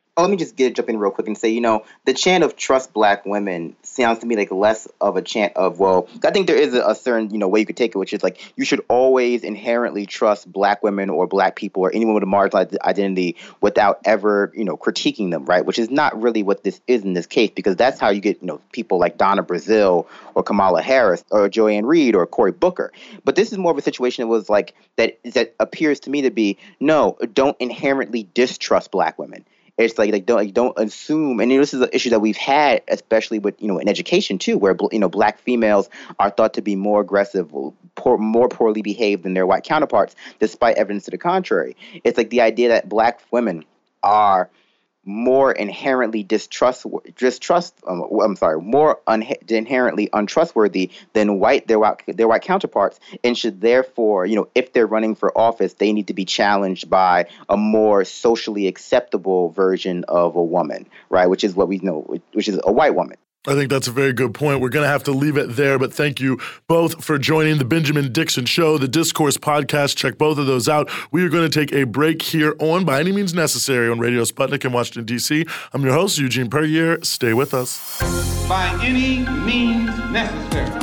E: Oh, let me just get jump in real quick and say, you know, the chant of trust black women sounds to me like less of a chant of, well, I think there is a, a certain, you know, way you could take it, which is like you should always inherently trust black women or black people or anyone with a marginalized identity without ever, you know, critiquing them, right? Which is not really what this is in this case, because that's how you get, you know, people like Donna Brazile or Kamala Harris or Joanne Reed or Cory Booker. But this is more of a situation that was like that that appears to me to be, no, don't inherently distrust black women. It's like, like don't like, don't assume, and you know, this is an issue that we've had, especially with, you know, in education too, where, you know, black females are thought to be more aggressive, poor, more poorly behaved than their white counterparts, despite evidence to the contrary. It's like the idea that black women are more inherently distrust, distrust. Um, I'm sorry, more un- inherently untrustworthy than white their white their white counterparts, and should therefore, you know, if they're running for office, they need to be challenged by a more socially acceptable version of a woman, right? Which is what we know, which is a white woman.
A: I think that's a very good point. We're going to have to leave it there, but thank you both for joining the Benjamin Dixon Show, the Discourse Podcast. Check both of those out. We are going to take a break here on By Any Means Necessary on Radio Sputnik in Washington, D C. I'm your host, Eugene Puryear. Stay with us.
B: By any means necessary.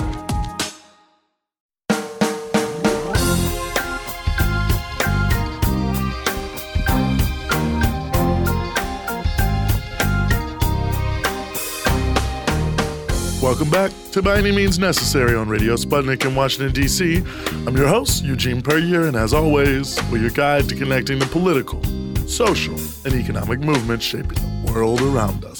A: Welcome back to By Any Means Necessary on Radio Sputnik in Washington, D C. I'm your host, Eugene Puryear, and as always, we're your guide to connecting the political, social, and economic movements shaping the world around us.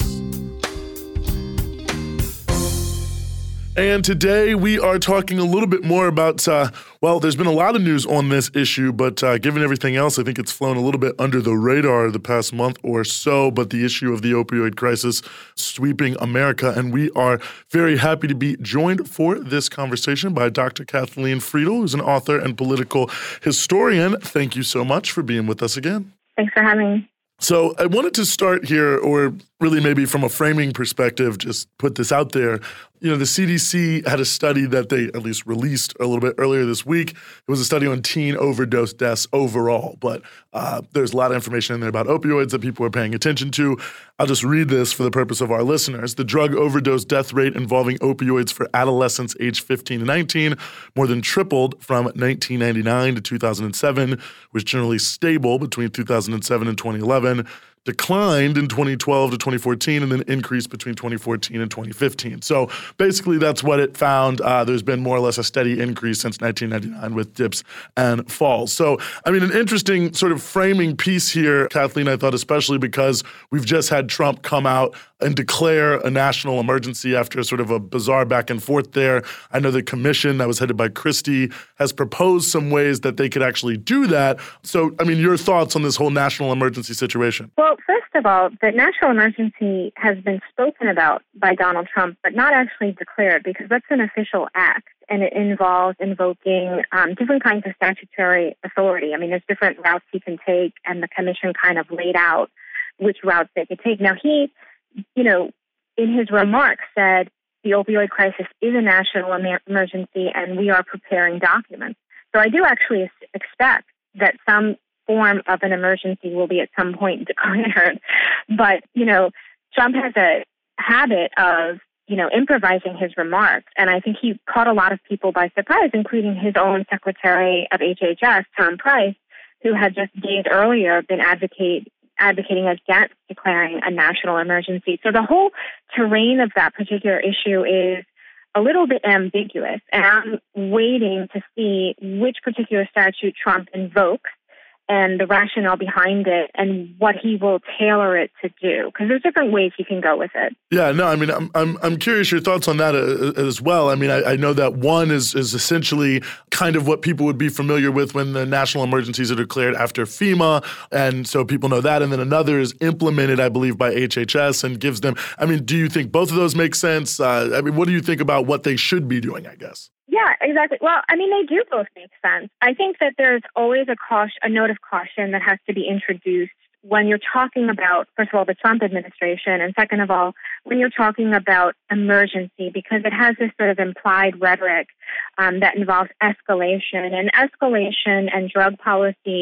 A: And today we are talking a little bit more about, uh, well, there's been a lot of news on this issue, but uh, given everything else, I think it's flown a little bit under the radar the past month or so, but the issue of the opioid crisis sweeping America. And we are very happy to be joined for this conversation by Doctor Kathleen Friedel, who's an author and political historian. Thank you so much for being with us again.
F: Thanks for having me.
A: So I wanted to start here, or really maybe from a framing perspective, just put this out there. You know, the C D C had a study that they at least released a little bit earlier this week. It was a study on teen overdose deaths overall, but uh, there's a lot of information in there about opioids that people are paying attention to. I'll just read this for the purpose of our listeners. The drug overdose death rate involving opioids for adolescents aged fifteen to nineteen more than tripled from nineteen ninety-nine to two thousand seven, was generally stable between two thousand seven and twenty eleven, declined in twenty twelve to twenty fourteen, and then increased between twenty fourteen and twenty fifteen. So basically that's what it found. Uh, there's been more or less a steady increase since nineteen ninety-nine with dips and falls. So, I mean, an interesting sort of framing piece here, Kathleen, I thought, especially because we've just had Trump come out and declare a national emergency after sort of a bizarre back and forth there. I know the commission that was headed by Christie has proposed some ways that they could actually do that. So, I mean, your thoughts on this whole national emergency situation?
F: Well, first of all, the national emergency has been spoken about by Donald Trump, but not actually declared, because that's an official act, and it involves invoking um, different kinds of statutory authority. I mean, there's different routes he can take, and the commission kind of laid out which routes they could take. Now, he, you know, in his remarks said the opioid crisis is a national emer- emergency, and we are preparing documents. So I do actually expect that some form of an emergency will be at some point declared. But, you know, Trump has a habit of, you know, improvising his remarks. And I think he caught a lot of people by surprise, including his own Secretary of H H S, Tom Price, who had just days earlier been advocate, advocating against declaring a national emergency. So the whole terrain of that particular issue is a little bit ambiguous. And I'm waiting to see which particular statute Trump invokes and the rationale behind it and what he will tailor it to do. Because there's different ways he can go with it.
A: Yeah, no, I mean, I'm I'm, I'm curious your thoughts on that uh, as well. I mean, I, I know that one is is essentially kind of what people would be familiar with when the national emergencies are declared after FEMA, and so people know that. And then another is implemented, I believe, by H H S and gives them, I mean, do you think both of those make sense? Uh, I mean, what do you think about what they should be doing, I guess?
F: Yeah, exactly. Well, I mean, they do both make sense. I think that there's always a caution, a note of caution that has to be introduced when you're talking about, first of all, the Trump administration, and second of all, when you're talking about emergency, because it has this sort of implied rhetoric um, that involves escalation. And escalation and drug policy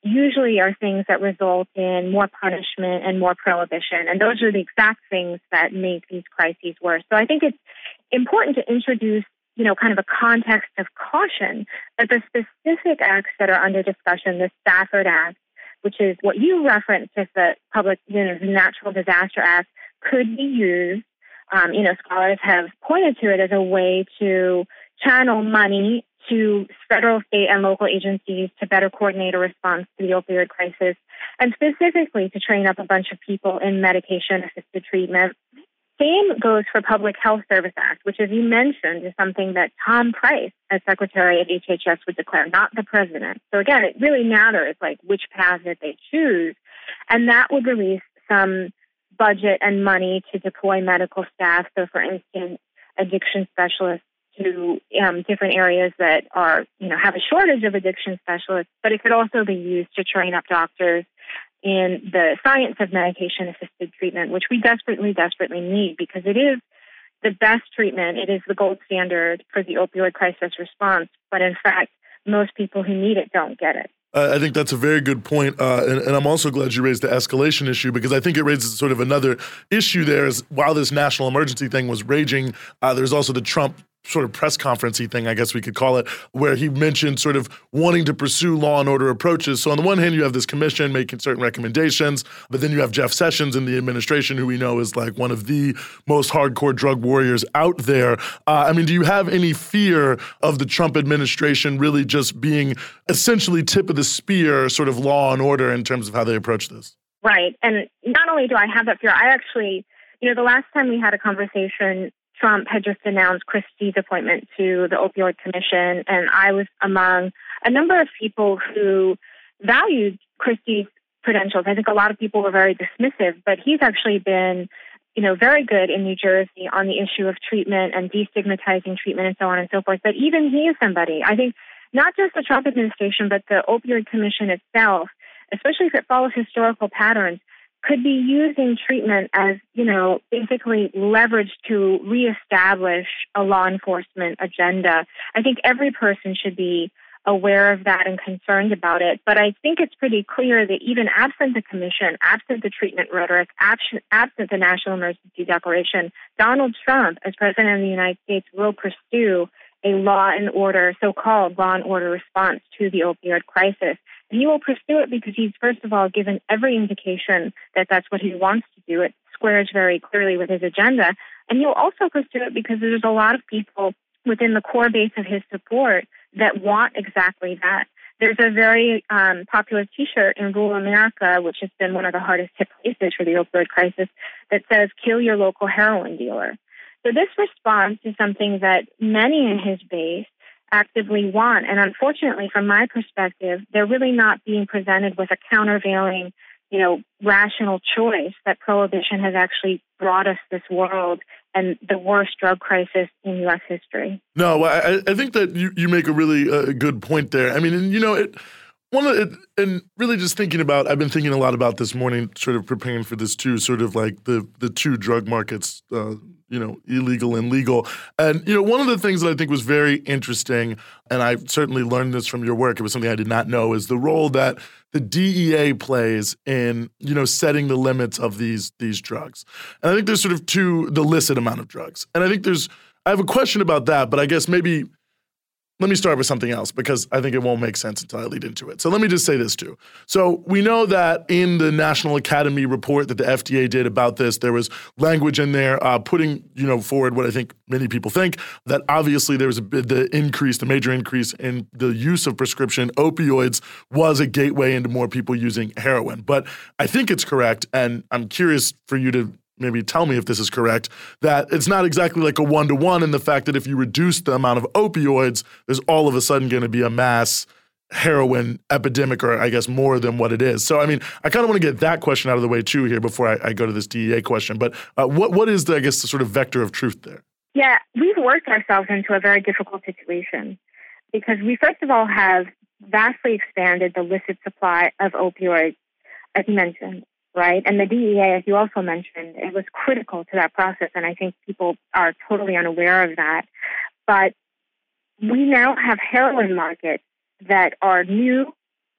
F: usually are things that result in more punishment and more prohibition. And those are the exact things that make these crises worse. So I think it's important to introduce, you know, kind of a context of caution that the specific acts that are under discussion, the Stafford Act, which is what you referenced as the Public, you know, the Natural Disaster Act, could be used. Um, you know, scholars have pointed to it as a way to channel money to federal, state, and local agencies to better coordinate a response to the opioid crisis, and specifically to train up a bunch of people in medication-assisted treatment. Same goes for Public Health Service Act, which, as you mentioned, is something that Tom Price, as Secretary at H H S, would declare, not the president. So again, it really matters, like, which path that they choose. And that would release some budget and money to deploy medical staff. So, for instance, addiction specialists to um, different areas that are, you know, have a shortage of addiction specialists, but it could also be used to train up doctors in the science of medication-assisted treatment, which we desperately, desperately need because it is the best treatment. It is the gold standard for the opioid crisis response. But in fact, most people who need it don't get it.
A: Uh, I think that's a very good point, uh, and, and I'm also glad you raised the escalation issue because I think it raises sort of another issue there is while this national emergency thing was raging, uh, there's also the Trump sort of press conference-y thing, I guess we could call it, where he mentioned sort of wanting to pursue law and order approaches. So on the one hand, you have this commission making certain recommendations, but then you have Jeff Sessions in the administration, who we know is like one of the most hardcore drug warriors out there. Uh, I mean, do you have any fear of the Trump administration really just being essentially tip of the spear sort of law and order in terms of how they approach this?
F: Right. And not only do I have that fear, I actually, you know, the last time we had a conversation, Trump had just announced Christie's appointment to the Opioid Commission, and I was among a number of people who valued Christie's credentials. I think a lot of people were very dismissive, but he's actually been, you know, very good in New Jersey on the issue of treatment and destigmatizing treatment and so on and so forth. But even he is somebody, I think, not just the Trump administration, but the Opioid Commission itself, especially if it follows historical patterns, could be using treatment as, you know, basically leverage to reestablish a law enforcement agenda. I think every person should be aware of that and concerned about it. But I think it's pretty clear that even absent the commission, absent the treatment rhetoric, absent, absent the national emergency declaration, Donald Trump, as president of the United States, will pursue a law and order, so-called law and order response to the opioid crisis. And he will pursue it because he's, first of all, given every indication that that's what he wants to do. It squares very clearly with his agenda. And he'll also pursue it because there's a lot of people within the core base of his support that want exactly that. There's a very um, popular T-shirt in rural America, which has been one of the hardest hit places for the opioid crisis, that says, "Kill your local heroin dealer." So this response is something that many in his base actively want. And unfortunately, from my perspective, they're really not being presented with a countervailing, you know, rational choice that prohibition has actually brought us this world and the worst drug crisis in U S history.
A: No, I, I think that you, you make a really uh, good point there. I mean, and, you know, it, one of it, and really just thinking about, I've been thinking a lot about this morning, sort of preparing for this too, sort of like the the two drug markets, uh, you know, illegal and legal. And, you know, one of the things that I think was very interesting, and I certainly learned this from your work, it was something I did not know, is the role that the D E A plays in, you know, setting the limits of these these drugs. And I think there's sort of two, the illicit amount of drugs. And I think there's, I have a question about that, but I guess maybe let me start with something else because I think it won't make sense until I lead into it. So let me just say this too. So we know that in the National Academy report that the F D A did about this, there was language in there uh, putting, you know, forward what I think many people think, that obviously there was a bit, the increase, the major increase in the use of prescription opioids was a gateway into more people using heroin. But I think it's correct, and I'm curious for you to maybe tell me if this is correct, that it's not exactly like a one-to-one in the fact that if you reduce the amount of opioids, there's all of a sudden going to be a mass heroin epidemic, or I guess more than what it is. So, I mean, I kind of want to get that question out of the way too here before I, I go to this D E A question. But uh, what what is, the, I guess, the sort of vector of truth there?
F: Yeah, we've worked ourselves into a very difficult situation because we, first of all, have vastly expanded the illicit supply of opioids, as you mentioned. Right. And the D E A, as you also mentioned, it was critical to that process. And I think people are totally unaware of that. But we now have heroin markets that are new,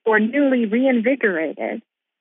F: or newly reinvigorated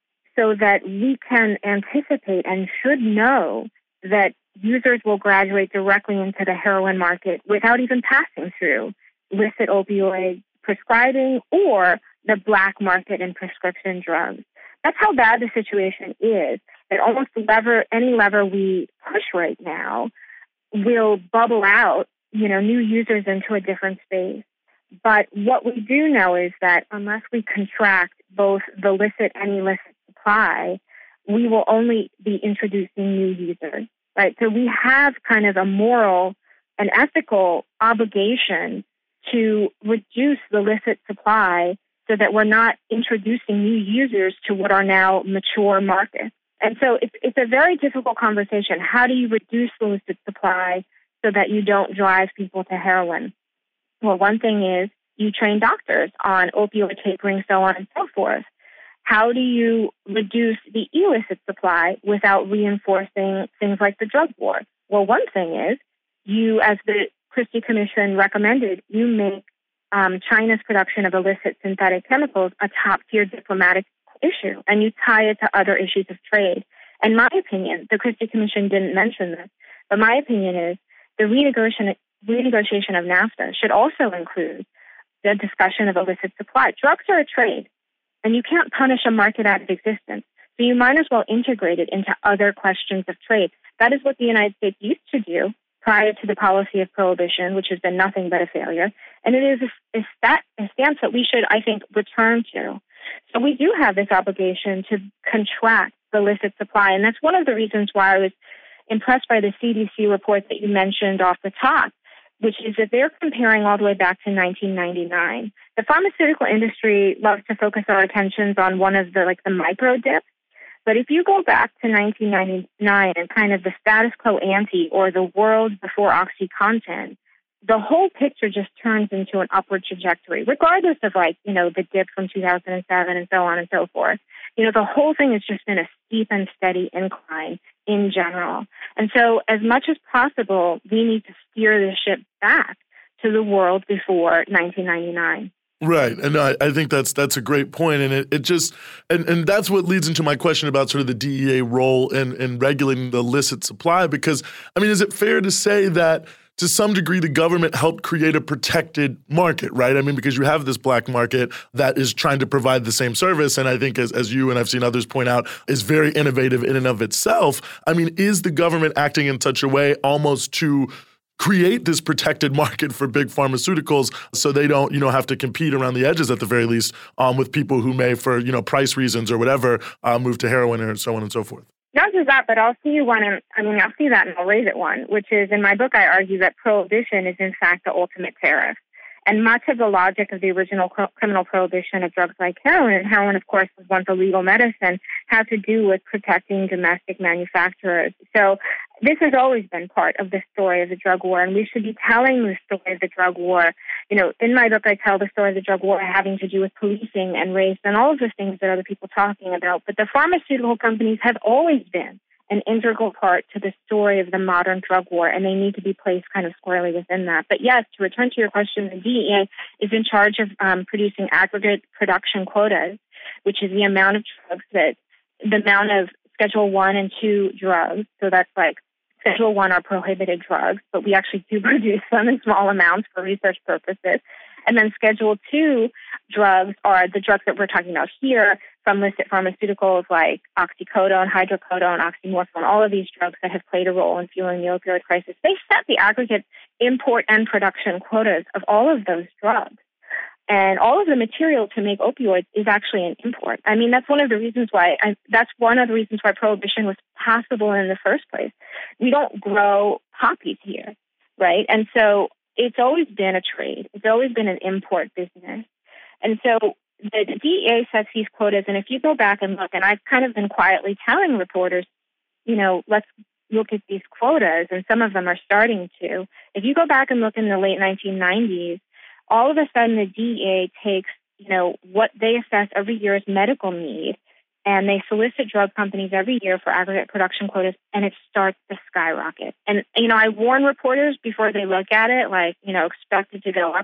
F: so that we can anticipate and should know that users will graduate directly into the heroin market without even passing through illicit opioid prescribing or the black market in prescription drugs. That's how bad the situation is. That almost lever, any lever we push right now will bubble out, you know, new users into a different space. But what we do know is that unless we contract both the licit and illicit supply, we will only be introducing new users, right? So we have kind of a moral and ethical obligation to reduce the licit supply so that we're not introducing new users to what are now mature markets. And so it's, it's a very difficult conversation. How do you reduce the illicit supply so that you don't drive people to heroin? Well, one thing is you train doctors on opioid tapering, so on and so forth. How do you reduce the illicit supply without reinforcing things like the drug war? Well, one thing is you, as the Christie Commission recommended, you make um, China's production of illicit synthetic chemicals a top-tier diplomatic issue, and you tie it to other issues of trade. And my opinion, the Christie Commission didn't mention this, but my opinion is the renegotiation, renegotiation of NAFTA should also include the discussion of illicit supply. Drugs are a trade, and you can't punish a market out of existence. So you might as well integrate it into other questions of trade. That is what the United States used to do prior to the policy of prohibition, which has been nothing but a failure. And it is a, a, stat, a stance that we should, I think, return to. So we do have this obligation to contract the illicit supply. And that's one of the reasons why I was impressed by the C D C report that you mentioned off the top, which is that they're comparing all the way back to nineteen ninety-nine. The pharmaceutical industry loves to focus our attentions on one of the, like, the micro dips. But if you go back to nineteen ninety-nine and kind of the status quo ante or the world before OxyContin, the whole picture just turns into an upward trajectory, regardless of, like, you know, the dip from two thousand seven and so on and so forth. You know, the whole thing has just been a steep and steady incline in general. And so as much as possible, we need to steer the ship back to the world before nineteen ninety-nine.
A: Right. And I, I think that's that's a great point. And it, it just and, and that's what leads into my question about sort of the D E A role in, in regulating the illicit supply. Because, I mean, is it fair to say that to some degree the government helped create a protected market, right? I mean, because you have this black market that is trying to provide the same service. And I think as, as you and I've seen others point out, is very innovative in and of itself. I mean, is the government acting in such a way almost to create this protected market for big pharmaceuticals so they don't, you know, have to compete around the edges at the very least um, with people who may, for, you know, price reasons or whatever, uh, move to heroin or so on and so forth?
F: Not just that, but I'll see you one, and I mean, I'll see that and I'll raise it one, which is in my book, I argue that prohibition is in fact the ultimate tariff. And much of the logic of the original cr- criminal prohibition of drugs like heroin, and heroin, of course, was once a legal medicine, had to do with protecting domestic manufacturers. So this has always been part of the story of the drug war, and we should be telling the story of the drug war. You know, in my book, I tell the story of the drug war having to do with policing and race and all of the things that other people are talking about. But the pharmaceutical companies have always been an integral part to the story of the modern drug war, and they need to be placed kind of squarely within that. But yes, to return to your question, the D E A is in charge of um, producing aggregate production quotas, which is the amount of drugs that, the amount of Schedule one and two drugs. So that's like Schedule one are prohibited drugs, but we actually do produce them in small amounts for research purposes. And then Schedule two drugs are the drugs that we're talking about here from illicit pharmaceuticals like oxycodone, hydrocodone, oxymorphone, all of these drugs that have played a role in fueling the opioid crisis. They set the aggregate import and production quotas of all of those drugs. And all of the material to make opioids is actually an import. I mean, that's one of the reasons why, I, that's one of the reasons why prohibition was possible in the first place. We don't grow poppies here, right? And so it's always been a trade. It's always been an import business. And so the D E A sets these quotas, and if you go back and look, and I've kind of been quietly telling reporters, you know, let's look at these quotas, and some of them are starting to. If you go back and look in the late nineteen nineties, all of a sudden the D E A takes, you know, what they assess every year as medical need, and they solicit drug companies every year for aggregate production quotas, and it starts to skyrocket. And, you know, I warn reporters before they look at it, like, you know, expect it to go up.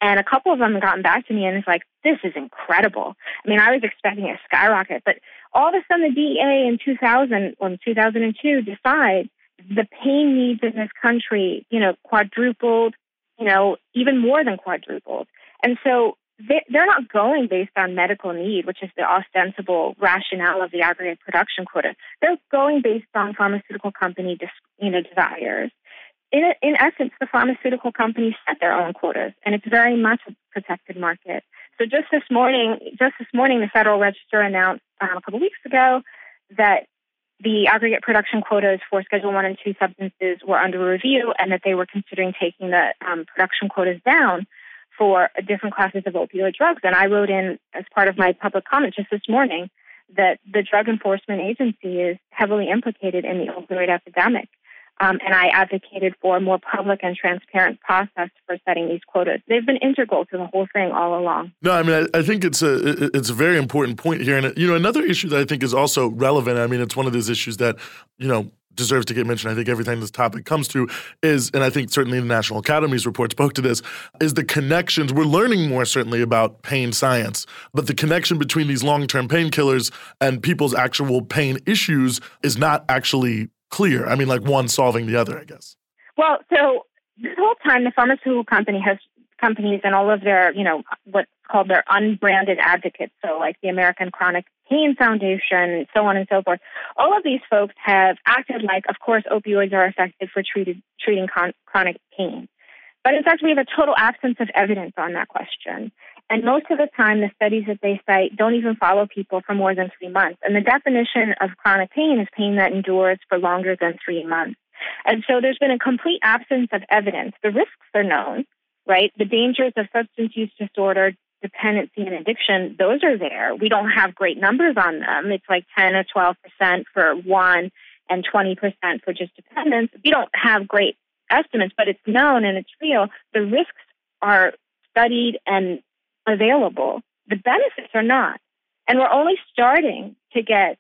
F: And a couple of them have gotten back to me and it's like, this is incredible. I mean, I was expecting a skyrocket, but all of a sudden the D E A in two thousand or in two thousand two decide the pain needs in this country, you know, quadrupled, you know, even more than quadrupled. And so they, they're not going based on medical need, which is the ostensible rationale of the aggregate production quota. They're going based on pharmaceutical company, you know, desires. In, in essence, the pharmaceutical companies set their own quotas, and it's very much a protected market. So just this morning, just this morning, the Federal Register announced um, a couple of weeks ago that the aggregate production quotas for Schedule One and Two substances were under review, and that they were considering taking the um, production quotas down for different classes of opioid drugs. And I wrote in as part of my public comment just this morning that the Drug Enforcement Agency is heavily implicated in the opioid epidemic. Um, and I advocated for a more public and transparent process for setting these quotas. They've been integral to the whole thing all along.
A: No, I mean, I, I think it's a it's a very important point here. And, you know, another issue that I think is also relevant, I mean, it's one of those issues that, you know, deserves to get mentioned. I think every time this topic comes to is, and I think certainly the National Academy's report spoke to this, is the connections. We're learning more certainly about pain science, but the connection between these long-term painkillers and people's actual pain issues is not actually clear. I mean, like one solving the other, I guess.
F: Well, so this whole time, the pharmaceutical company has companies and all of their, you know, what's called their unbranded advocates. So like the American Chronic Pain Foundation and so on and so forth. All of these folks have acted like, of course, opioids are effective for treated, treating con- chronic pain. But in fact, we have a total absence of evidence on that question. And most of the time, the studies that they cite don't even follow people for more than three months. And the definition of chronic pain is pain that endures for longer than three months. And so there's been a complete absence of evidence. The risks are known, right? The dangers of substance use disorder, dependency, and addiction, those are there. We don't have great numbers on them. It's like ten or twelve percent for one and twenty percent for just dependence. We don't have great estimates, but it's known and it's real. The risks are studied and available. The benefits are not. And we're only starting to get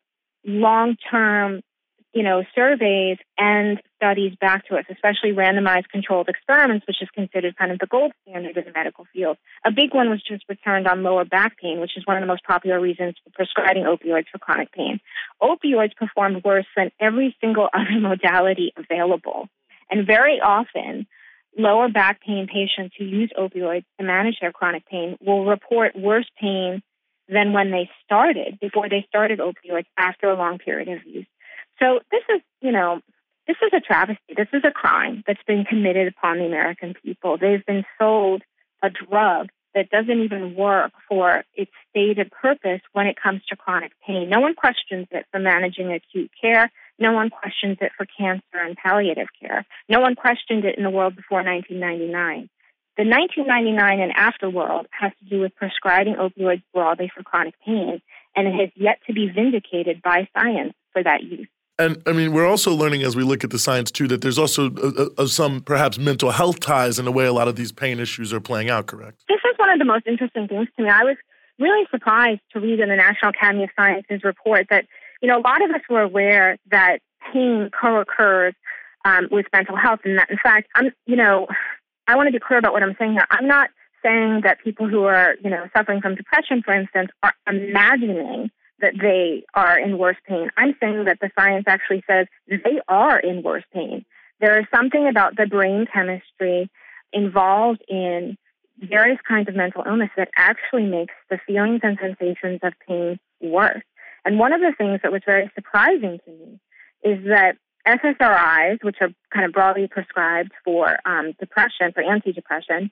F: long-term, you know, surveys and studies back to us, especially randomized controlled experiments, which is considered kind of the gold standard in the medical field. A big one was just returned on lower back pain, which is one of the most popular reasons for prescribing opioids for chronic pain. Opioids performed worse than every single other modality available. And very often, lower back pain patients who use opioids to manage their chronic pain will report worse pain than when they started, before they started opioids after a long period of use. So this is, you know, this is a travesty. This is a crime that's been committed upon the American people. They've been sold a drug that doesn't even work for its stated purpose when it comes to chronic pain. No one questions it for managing acute care. No one questions it for cancer and palliative care. No one questioned it in the world before nineteen ninety-nine. The nineteen ninety-nine and after world has to do with prescribing opioids broadly for chronic pain, and it has yet to be vindicated by science for that use.
A: And, I mean, we're also learning as we look at the science, too, that there's also uh, uh, some perhaps mental health ties in the way a lot of these pain issues are playing out, correct?
F: This is one of the most interesting things to me. I was really surprised to read in the National Academy of Sciences report that, you know, a lot of us were aware that pain co-occurs um, with mental health. And that, in fact, I'm, you know, I want to be clear about what I'm saying here. I'm not saying that people who are, you know, suffering from depression, for instance, are imagining that they are in worse pain. I'm saying that the science actually says they are in worse pain. There is something about the brain chemistry involved in various kinds of mental illness that actually makes the feelings and sensations of pain worse. And one of the things that was very surprising to me is that S S R Is, which are kind of broadly prescribed for um, depression, for antidepression,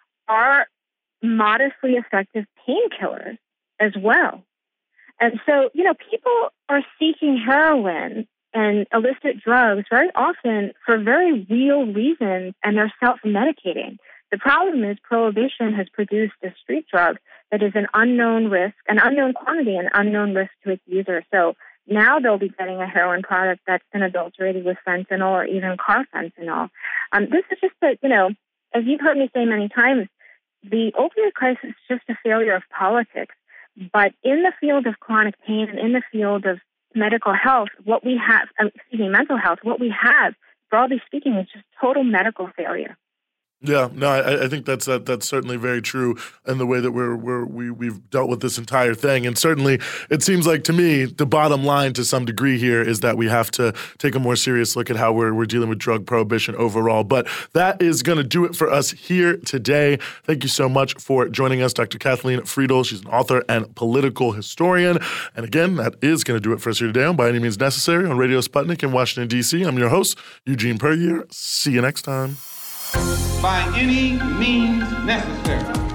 F: are modestly effective painkillers as well. And so, you know, people are seeking heroin and illicit drugs very often for very real reasons, and they're self-medicating. The problem is prohibition has produced a street drug that is an unknown risk, an unknown quantity, an unknown risk to its user. So now they'll be getting a heroin product that's been adulterated with fentanyl or even carfentanil. Um, this is just a, you know, as you've heard me say many times, the opioid crisis is just a failure of politics. But in the field of chronic pain and in the field of medical health, what we have, um, excuse me, mental health, what we have, broadly speaking, is just total medical failure.
A: Yeah, no, I, I think that's that, that's certainly very true in the way that we're, we're we we've dealt with this entire thing, and certainly it seems like to me the bottom line to some degree here is that we have to take a more serious look at how we're we're dealing with drug prohibition overall. But that is going to do it for us here today. Thank you so much for joining us, Doctor Kathleen Friedel. She's an author and political historian, and again, that is going to do it for us here today on By Any Means Necessary on Radio Sputnik in Washington D C. I'm your host, Eugene Puryear. See you next time.
B: By any means necessary.